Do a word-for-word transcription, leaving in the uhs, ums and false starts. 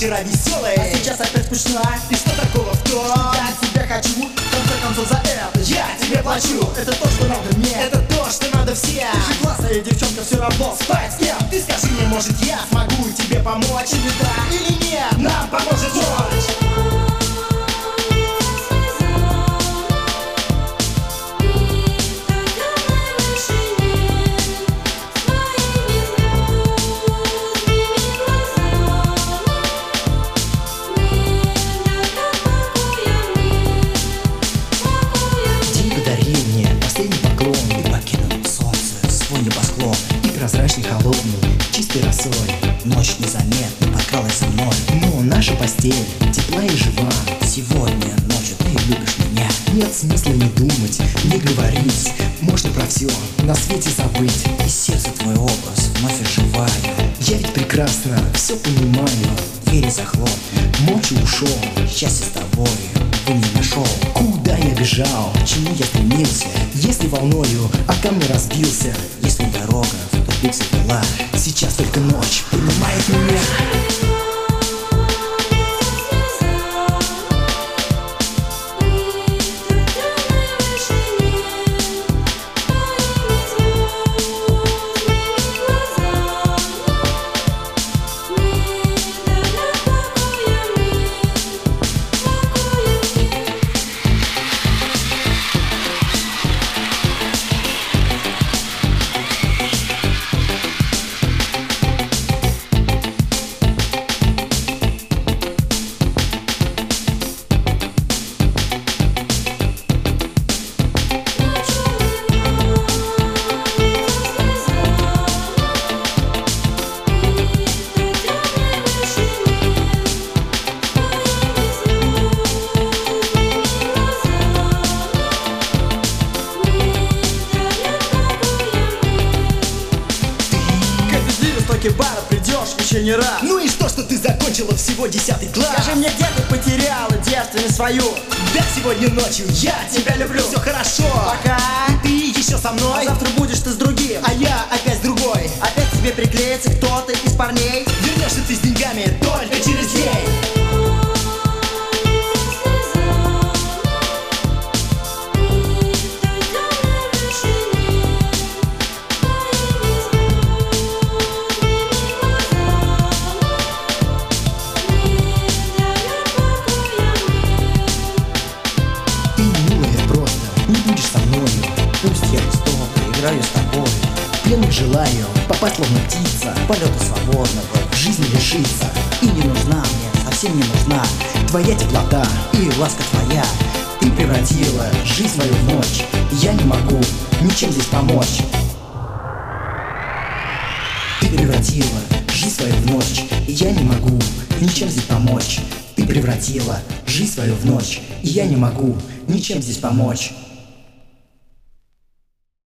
вчера веселой, а сейчас опять скучна. И что такого в том, что я тебя хочу, в конце концов за это я тебе плачу. Это то, что надо мне, это то, что надо всем. Ты же классная девчонка, все равно спать с кем? Ты скажи мне, может я смогу тебе помочь? Или да, или нет, нам поможет ночь. Прозрачный, холодный, чистой росой. Ночь незаметно подкралась за мной. Но наша постель тепла и жива. Сегодня ночью ты любишь меня. Нет смысла не думать, не говорить. Можно про все на свете забыть. И сердце твой образ вновь оживаю. Я ведь прекрасно все понимаю. Двери захлопнул, ночью ушел. Счастье с тобой ты не нашел. Куда я бежал, к чему я стремился? Если волною о камни разбился, если дорога завела, сейчас только ночь понимает меня. Бара придешь еще не раз. Ну и что, что ты закончила всего десятый класс? Скажи мне, где ты потеряла девственность свою? Да сегодня ночью я тебя люблю. Все хорошо, пока ты еще со мной. А завтра будешь ты с другим, а я опять с другой. Опять тебе приклеится кто-то из парней. Вернешься ты с деньгами только через день. Пусть я жестоко играю с тобой. Пленных желаю попасть словно птица, полета свободного в жизни лишиться. И не нужна мне, совсем не нужна твоя теплота и ласка твоя. Ты превратила жизнь свою в ночь. Я не могу ничем здесь помочь. Ты превратила жизнь свою в ночь. И я не могу ничем здесь помочь. Ты превратила жизнь свою в ночь. И я не могу ничем здесь помочь.